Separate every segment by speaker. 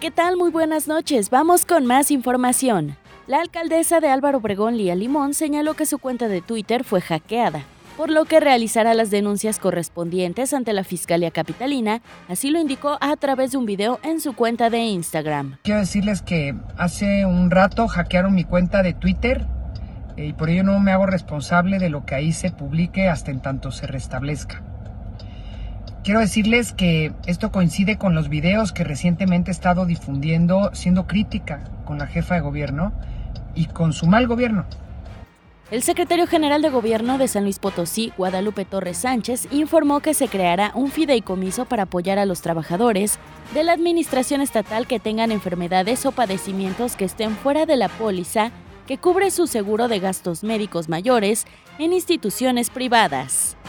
Speaker 1: ¿qué tal? Muy buenas noches. Vamos con más información. La alcaldesa de Álvaro Obregón, Lía Limón, señaló que su cuenta de Twitter fue hackeada, por lo que realizará las denuncias correspondientes ante la Fiscalía Capitalina, así lo indicó a través de un video en su cuenta de Instagram.
Speaker 2: Quiero decirles que hace un rato hackearon mi cuenta de Twitter y por ello no me hago responsable de lo que ahí se publique hasta en tanto se restablezca. Quiero decirles que esto coincide con los videos que recientemente he estado difundiendo siendo crítica con la jefa de gobierno y con su mal gobierno.
Speaker 1: El secretario general de Gobierno de San Luis Potosí, Guadalupe Torres Sánchez, informó que se creará un fideicomiso para apoyar a los trabajadores de la administración estatal que tengan enfermedades o padecimientos que estén fuera de la póliza que cubre su seguro de gastos médicos mayores en instituciones privadas.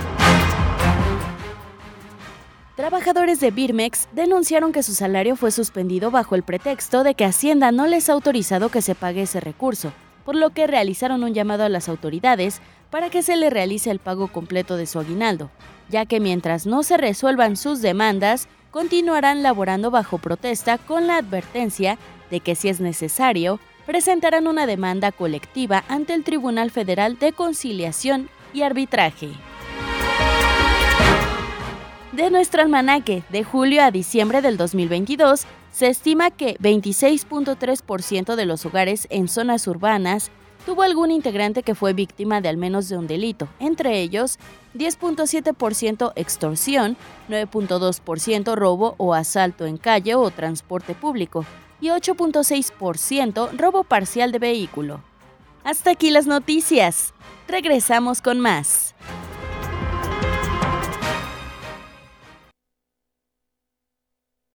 Speaker 1: Trabajadores de Birmex denunciaron que su salario fue suspendido bajo el pretexto de que Hacienda no les ha autorizado que se pague ese recurso, por lo que realizaron un llamado a las autoridades para que se le realice el pago completo de su aguinaldo, ya que mientras no se resuelvan sus demandas, continuarán laborando bajo protesta con la advertencia de que si es necesario, presentarán una demanda colectiva ante el Tribunal Federal de Conciliación y Arbitraje. De nuestro almanaque, de julio a diciembre del 2022, se estima que 26.3% de los hogares en zonas urbanas tuvo algún integrante que fue víctima de al menos de un delito, entre ellos 10.7% extorsión, 9.2% robo o asalto en calle o transporte público y 8.6% robo parcial de vehículo. Hasta aquí las noticias. Regresamos con más.